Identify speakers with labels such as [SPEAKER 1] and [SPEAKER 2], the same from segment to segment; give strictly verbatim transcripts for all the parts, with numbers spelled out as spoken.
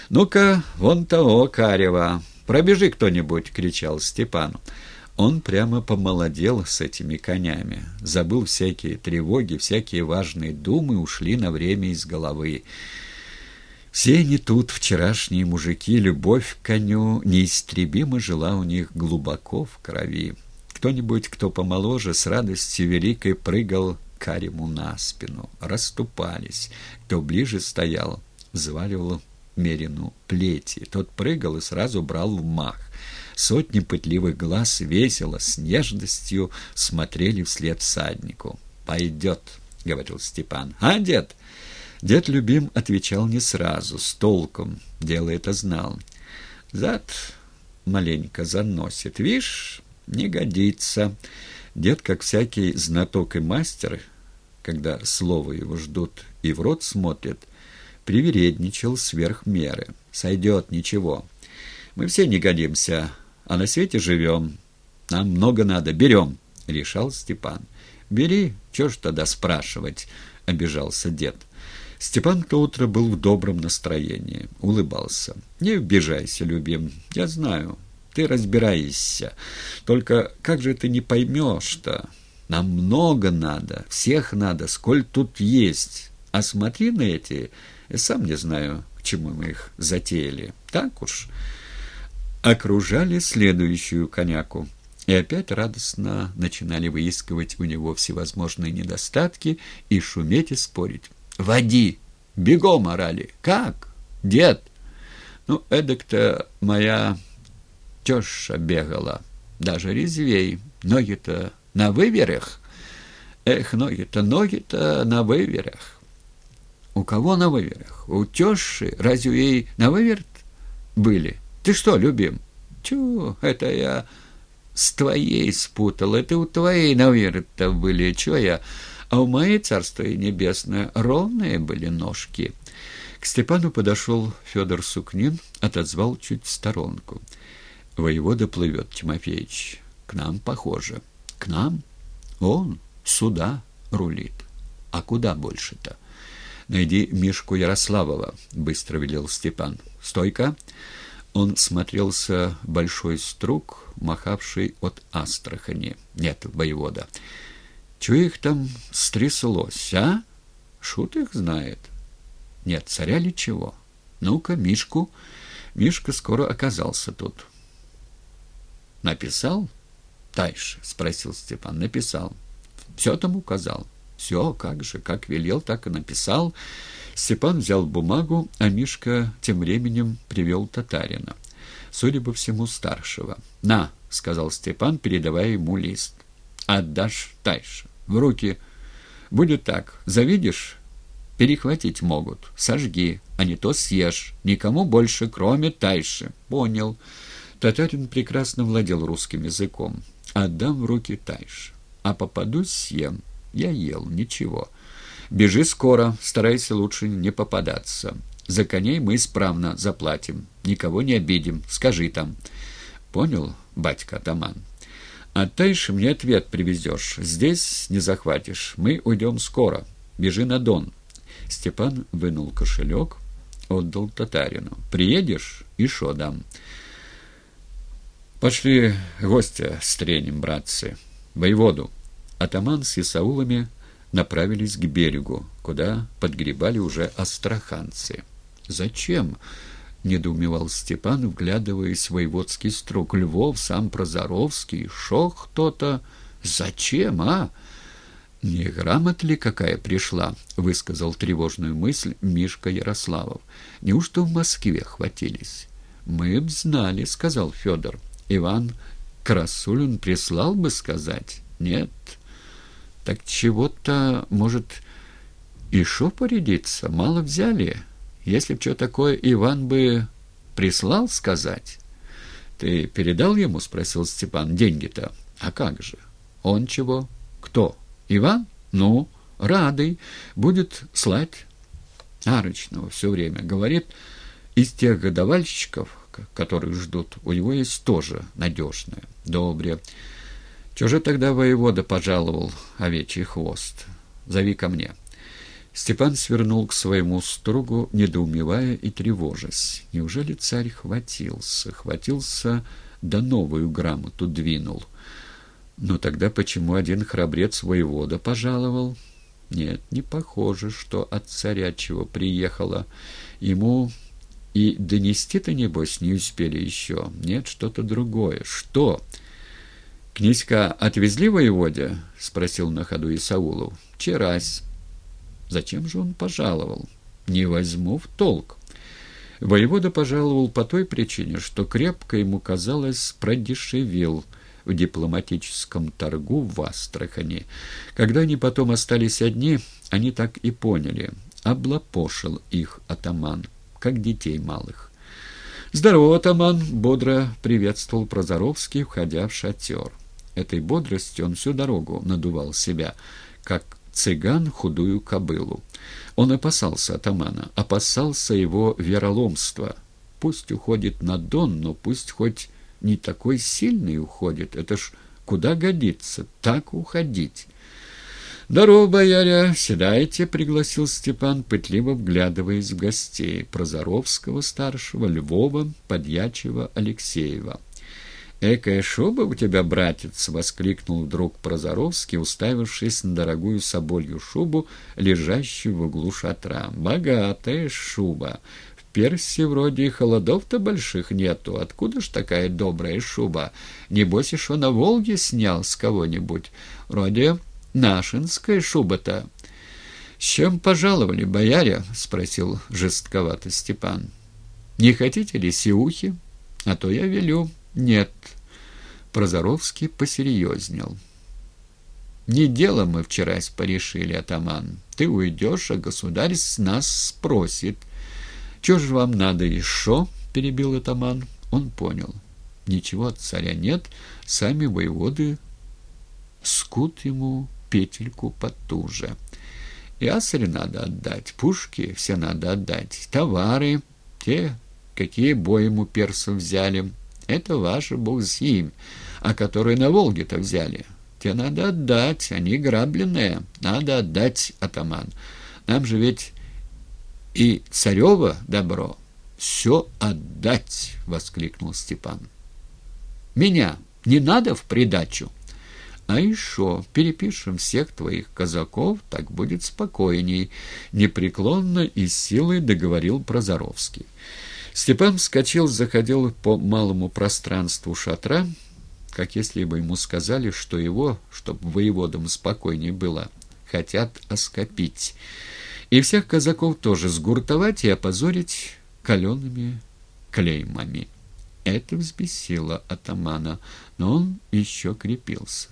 [SPEAKER 1] «Ну-ка, вон того Карева! Пробежи кто-нибудь!» — кричал Степан. Он прямо помолодел с этими конями. Забыл всякие тревоги, всякие важные думы ушли на время из головы. Все они тут, вчерашние мужики, любовь к коню неистребимо жила у них глубоко в крови. Кто-нибудь, кто помоложе, с радостью великой прыгал Карему на спину. Расступались. Кто ближе стоял, взваливал Мерину плети. Тот прыгал и сразу брал в мах. Сотни пытливых глаз весело, с нежностью смотрели вслед всаднику. «Пойдет», — говорил Степан. «А, дед?» Дед Любим отвечал не сразу, с толком. Дело это знал. «Зад маленько заносит. Вишь, не годится». Дед, как всякий знаток и мастер, когда слово его ждут и в рот смотрят, привередничал сверх меры. «Сойдет, ничего. Мы все не годимся, а на свете живем. Нам много надо, берем», — решал Степан. «Бери, чего ж тогда спрашивать?» — обижался дед. Степан то утро был в добром настроении, улыбался. «Не обижайся, Любим, я знаю, ты разбираешься. Только как же ты не поймешь-то? Нам много надо, всех надо, сколь тут есть. А смотри на эти, я сам не знаю, к чему мы их затеяли. Так уж». Окружали следующую коняку. И опять радостно начинали выискивать у него всевозможные недостатки и шуметь и спорить. «Води! Бегом!» орали. «Как? Дед!» «Ну, эдак-то моя теща бегала, даже резвей. Ноги-то на выверях. Эх, ноги-то, ноги-то на выверях». «У кого на выверях? У тещи? Разве ей на выверт были? Ты что, Любим?» «Тю, это я с твоей спутал. Это у твоей на выверт-то были. Чё я? А у моей, царство и небесное, ровные были ножки». К Степану подошел Федор Сукнин, отозвал чуть в сторонку. «Воевода плывет, Тимофеич. К нам похоже». «К нам? Он сюда рулит. А куда больше-то?» «Найди Мишку Ярославова», — быстро велел Степан. «Стойка!» Он смотрелся большой струк, махавший от Астрахани. «Нет, воевода. Чего их там стряслось, а? Шут их знает. Нет, царя ли чего? Ну-ка, Мишку». Мишка скоро оказался тут. «Написал?» «Тайше», — спросил Степан. «Написал. Все там указал». «Все, как же, как велел, так и написал». Степан взял бумагу, а Мишка тем временем привел татарина, судя по всему, старшего. «На», — сказал Степан, передавая ему лист. «Отдашь Тайше. В руки. Будет так. Завидишь? Перехватить могут. Сожги, а не то съешь. Никому больше, кроме Тайши». «Понял». Татарин прекрасно владел русским языком. «Отдам в руки Тайши. А попадусь, съем. Я ел, ничего. Бежи скоро, старайся лучше не попадаться. За коней мы исправно заплатим. Никого не обидим. Скажи там». «Понял, батька-атаман. А Тайши мне ответ привезешь. Здесь не захватишь. Мы уйдем скоро. Бежи на Дон». Степан вынул кошелек, отдал татарину. «Приедешь? И шо дам». «Пошли гостя стренем, братцы. Воеводу». Атаман с исаулами направились к берегу, куда подгребали уже астраханцы. «Зачем?» — недоумевал Степан, вглядываясь в воеводский струк. «Львов, сам Прозоровский, шо кто-то. Зачем, а?» «Не грамот ли какая пришла?» — высказал тревожную мысль Мишка Ярославов. «Неужто в Москве хватились?» «Мы б знали», — сказал Федор. «Иван Красулин прислал бы сказать. Нет. Так чего-то, может, и шо порядиться? Мало взяли. Если б что такое, Иван бы прислал сказать». «Ты передал ему?» — спросил Степан. «Деньги-то? А как же? Он чего? Кто? Иван? Ну, радый. Будет слать. Арочного все время. Говорит, из тех годовальщиков, которых ждут, у него есть тоже надежное. Добре. Чего же тогда воевода пожаловал овечий хвост? Зови ко мне». Степан свернул к своему стругу, недоумевая и тревожась. Неужели царь хватился, хватился, да новую грамоту двинул? Но тогда почему один храбрец воевода пожаловал? Нет, не похоже, что от царя чего приехало. Ему и донести-то, небось, не успели еще. Нет, что-то другое. Что? «Князька отвезли воеводе?» — спросил на ходу Исаулов. «Вчерась». Зачем же он пожаловал? Не возьму в толк. Воевода пожаловал по той причине, что крепко ему казалось продешевел в дипломатическом торгу в Астрахани. Когда они потом остались одни, они так и поняли. Облапошил их атаман, как детей малых. «Здорово, атаман!» — бодро приветствовал Прозоровский, входя в шатер. Этой бодростью он всю дорогу надувал себя, как цыган худую кобылу. Он опасался атамана, опасался его вероломства. Пусть уходит на Дон, но пусть хоть не такой сильный уходит. Это ж куда годится так уходить. «Здорово, бояря! Седайте!» — пригласил Степан, пытливо вглядываясь в гостей Прозоровского-старшего, Львова, Подьячего, Алексеева. «Экая шуба у тебя, братец!» — воскликнул вдруг Прозоровский, уставившись на дорогую соболью шубу, лежащую в углу шатра. «Богатая шуба! В Персии вроде и холодов-то больших нету. Откуда ж такая добрая шуба? Небось, еще на Волге снял с кого-нибудь. Вроде нашинская шуба-то». «С чем пожаловали, бояря?» — спросил жестковато Степан. «Не хотите ли сиухи? А то я велю». «Нет», — Прозоровский посерьезнел. «Не дело мы вчерась порешили, атаман. Ты уйдешь, а государь с нас спросит». «Чего же вам надо еще?» — перебил атаман. Он понял. Ничего от царя нет, сами воеводы скут ему петельку потуже. Ясарь надо отдать, пушки все надо отдать, товары, те, какие боем у персов взяли. Это ваши, бог с ним, а которые на Волге-то взяли. Те надо отдать, они грабленные. Надо отдать, атаман. Нам же ведь и царево добро. Все отдать, — воскликнул Степан. Меня не надо в придачу? А еще перепишем всех твоих казаков, так будет спокойней, — непреклонно и силой договорил Прозоровский. Степан вскочил, заходил по малому пространству шатра, как если бы ему сказали, что его, чтоб воеводам спокойней было, хотят оскопить. И всех казаков тоже сгуртовать и опозорить калеными клеймами. Это взбесило атамана, но он еще крепился.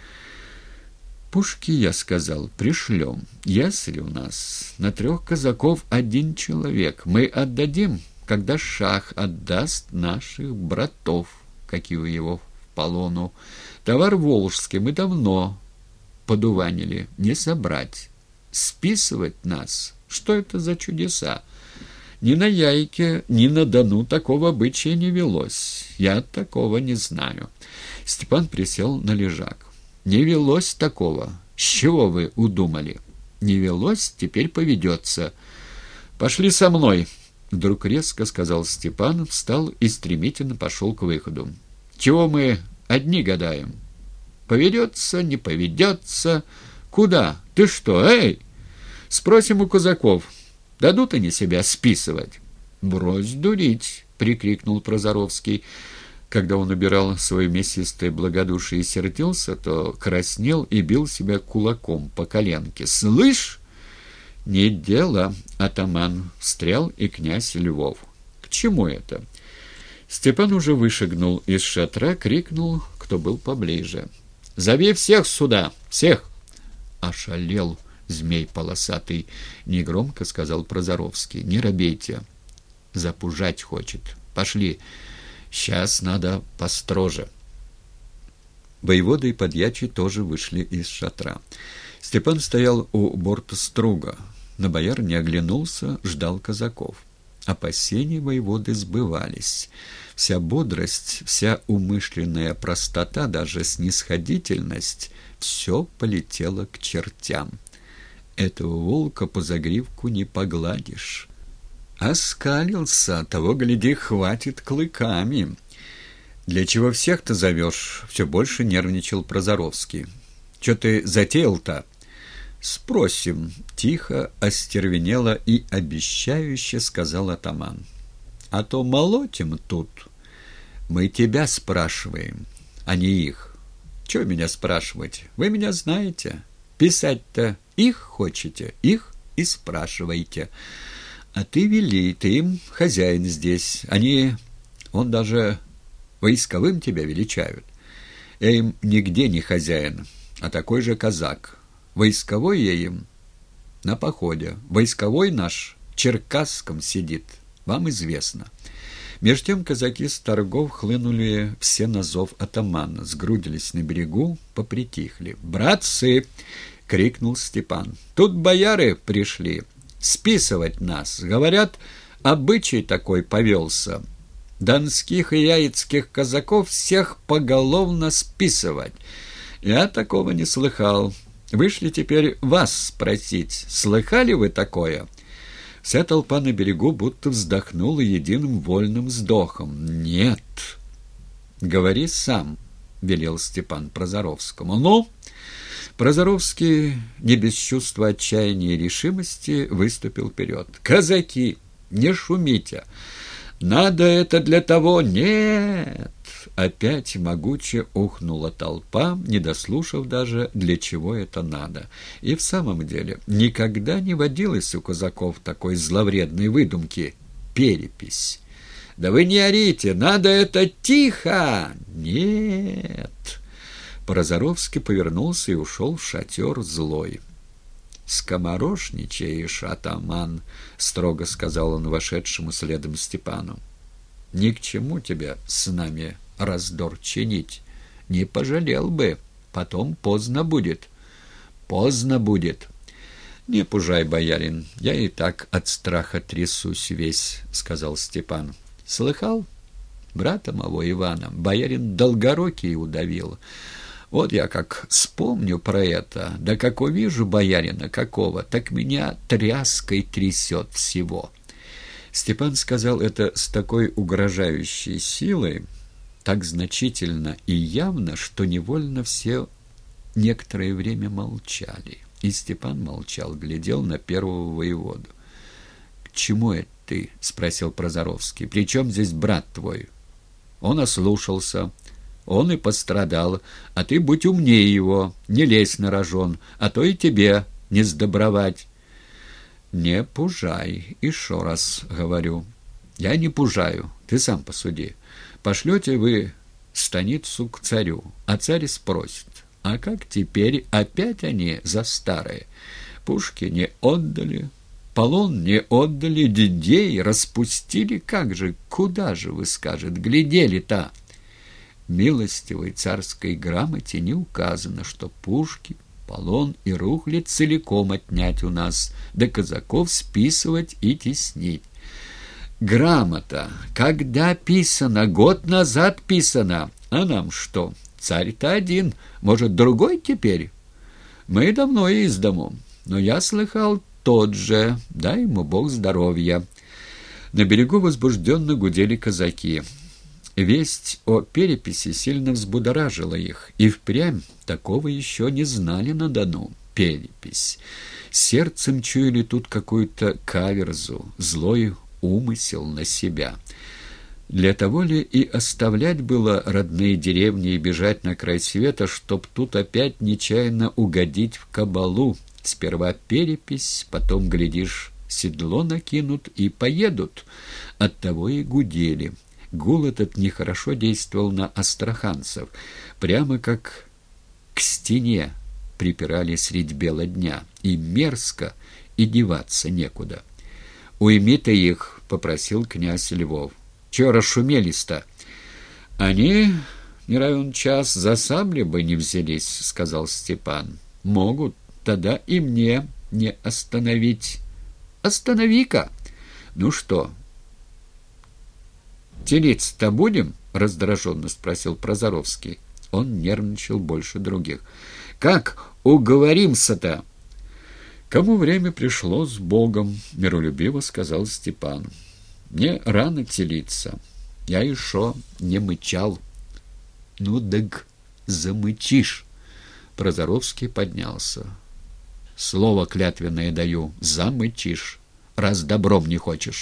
[SPEAKER 1] «Пушки, я сказал, пришлем. Ясли у нас на трех казаков один человек. Мы отдадим, когда шах отдаст наших братов, какие у его в полону. Товар волжский мы давно подуванили, не собрать. Списывать нас? Что это за чудеса? Ни на Яйке, ни на Дону такого обычая не велось. Я такого не знаю». Степан присел на лежак. «Не велось такого. С чего вы удумали?» «Не велось, теперь поведется. Пошли со мной». Вдруг резко сказал Степан, встал и стремительно пошел к выходу. «Чего мы одни гадаем? Поведется, не поведется? Куда? Ты что, эй? Спросим у казаков. Дадут они себя списывать?» «Брось дурить!» — прикрикнул Прозоровский. Когда он убирал свое мясистое благодушие и сердился, то краснел и бил себя кулаком по коленке. «Слышь!» «Не дело, атаман!» — встрял и князь Львов. «К чему это?» Степан уже вышагнул из шатра, крикнул, кто был поближе. «Зови всех сюда! Всех!» «Ошалел змей полосатый!» — негромко сказал Прозоровский. «Не робейте! Запужать хочет! Пошли! Сейчас надо построже!» Воевода и подьячий тоже вышли из шатра. Степан стоял у борта струга. На бояр не оглянулся, ждал казаков. Опасения воеводы сбывались. Вся бодрость, вся умышленная простота, даже снисходительность — все полетело к чертям. Этого волка по загривку не погладишь. Оскалился, того, гляди, хватит клыками. Для чего всех-то зовешь? Все больше нервничал Прозоровский. Че ты затеял-то? Спросим, тихо, остервенело и обещающе сказал атаман. А то молотим тут. Мы тебя спрашиваем, а не их. Чего меня спрашивать? Вы меня знаете. Писать-то их хочете, их и спрашивайте. А ты вели, ты им хозяин здесь. Они, он даже войсковым тебя величают. Я им нигде не хозяин, а такой же казак. Войсковой я им на походе. Войсковой наш в Черкасском сидит, вам известно. Меж тем казаки с торгов хлынули все на зов атамана, сгрудились на берегу, попритихли. «Братцы!» — крикнул Степан. «Тут бояры пришли списывать нас. Говорят, обычай такой повелся. Донских и яицких казаков всех поголовно списывать. Я такого не слыхал. Вышли теперь вас спросить, слыхали вы такое?» Вся толпа на берегу будто вздохнула единым вольным вздохом. «Нет». «Говори сам», — велел Степан Прозоровскому. «Ну?» Прозоровский, не без чувства отчаяния и решимости, выступил вперед. «Казаки, не шумите! Надо это для того...» «Нет!» Опять могуче ухнула толпа, не дослушав даже, для чего это надо. И в самом деле, никогда не водилось у казаков такой зловредной выдумки — перепись. «Да вы не орите! Надо это тихо!» «Нет!» Прозоровский повернулся и ушел в шатер злой. «Скоморошничаешь, атаман!» — строго сказал он вошедшему следом Степану. «Ни к чему тебе с нами раздор чинить. Не пожалел бы, потом поздно будет. Поздно будет. Не пужай, боярин, я и так от страха трясусь весь», — сказал Степан. «Слыхал? Брата моего Ивана боярин Долгорукий удавил. Вот я как вспомню про это, да как увижу боярина какого, так меня тряской трясет всего». Степан сказал это с такой угрожающей силой, так значительно и явно, что невольно все некоторое время молчали. И Степан молчал, глядел на первого воеводу. «К чему это ты?» — спросил Прозоровский. «При чем здесь брат твой?» «Он ослушался, он и пострадал, а ты будь умнее его, не лезь на рожон, а то и тебе не сдобровать». «Не пужай, еще раз говорю». «Я не пужаю, ты сам посуди. Пошлете вы станицу к царю, а царь спросит, а как теперь опять они за старое? Пушки не отдали, полон не отдали, детей распустили, как же, куда же, вы скажет, глядели-то?» Милостивой царской грамоте не указано, что пушки, полон и рухлядь целиком отнять у нас, да казаков списывать и теснить. Грамота, когда писана, год назад писана, а нам что? Царь-то один, может, другой теперь? Мы давно из дому, но я слыхал тот же, дай ему Бог здоровья. На берегу возбужденно гудели казаки. Весть о переписи сильно взбудоражила их, и впрямь такого еще не знали на Дону. Перепись. Сердцем чуяли тут какую-то каверзу, злой умысел на себя. Для того ли и оставлять было родные деревни и бежать на край света, чтоб тут опять нечаянно угодить в кабалу? Сперва перепись, потом, глядишь, седло накинут и поедут. Оттого и гудели. Гул этот нехорошо действовал на астраханцев, прямо как к стене припирали средь бела дня, и мерзко, и деваться некуда. «Уйми ты их», — попросил князь Львов. «Чего расшумелись-то?» «Они, не равен час, за сабли бы не взялись», — сказал Степан. «Могут, тогда и мне не остановить». «Останови-ка!» «Ну что, телиться-то будем?» — раздраженно спросил Прозоровский. Он нервничал больше других. «Как уговоримся-то?» «Кому время пришло, с Богом», — миролюбиво сказал Степан. «Мне рано телиться. Я еще не мычал». «Ну, дык, замычишь». Прозоровский поднялся. «Слово клятвенное даю, замычишь, раз добром не хочешь».